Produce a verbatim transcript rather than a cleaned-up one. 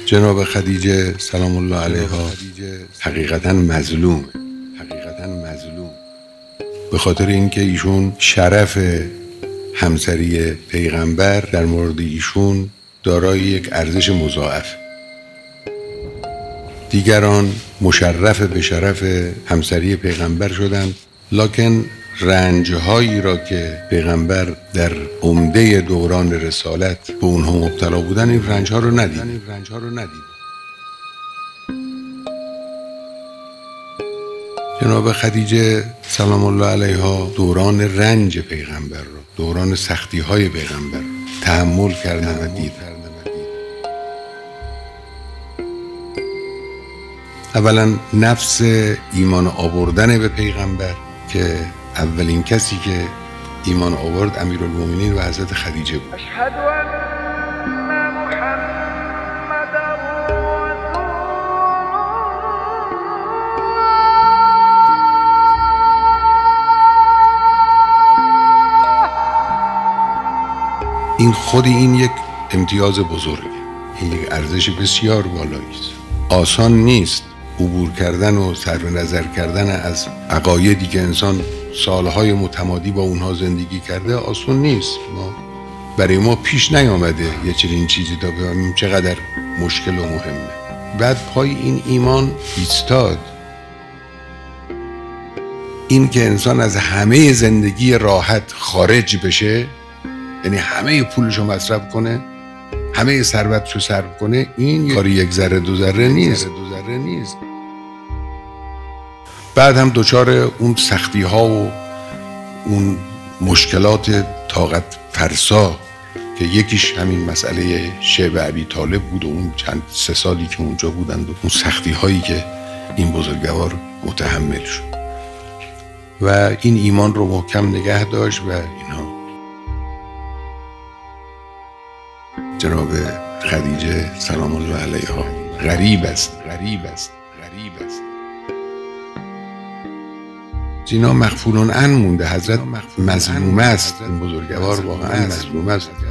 جناب خدیجه سلام الله علیها حقیقتا مظلوم حقیقتا مظلوم به خاطر اینکه ایشون شرف همسری پیغمبر در مورد ایشون دارای یک ارزش مضاعف. دیگران مشرف به شرف همسری پیغمبر شدند، لکن رنجهایی را که پیغمبر در عمده دوران رسالت به اونها مبتلا بودن، این رنجها رو ندید. جناب خدیجه سلام الله علیها دوران رنج پیغمبر رو، دوران سختی های پیغمبر رو تحمل کردن و دید. اولا نفس ایمان آوردن به پیغمبر که اولین کسی که ایمان آورد امیرالمومنین و حضرت خدیجه بود. اشهد ان محمد رسول این خودی این یک امتیاز بزرگه، این یک ارزش بسیار بالایی است. آسان نیست عبور کردن و صرف نظر کردن از عقایدی که انسان سالهای متمادی با اونها زندگی کرده، آسان نیست. ما برای ما پیش نیامده یه چنین چیزی تا بفهمیم چقدر مشکل و مهمه. بعد پای این ایمان ایستاد، این که انسان از همه زندگی راحت خارج بشه، یعنی همه پولشو مصرف کنه، همه ثروتشو صرف کنه، این کاری یک ذره دو ذره نیست. نیست. بعد هم دچار اون سختی ها و اون مشکلات طاقت فرسا که یکیش همین مسئله شعب ابی طالب بود و اون چند سه سالی که اونجا بودند و اون سختی هایی که این بزرگوار متحمل شد و این ایمان رو محکم نگه داشت. و اینها جناب خدیجه سلام الله علیها غریب است غریب است غریب است زینا مغفورون ان مونده. حضرت مظلوم است، این بزرگوار واقعا مظلوم است.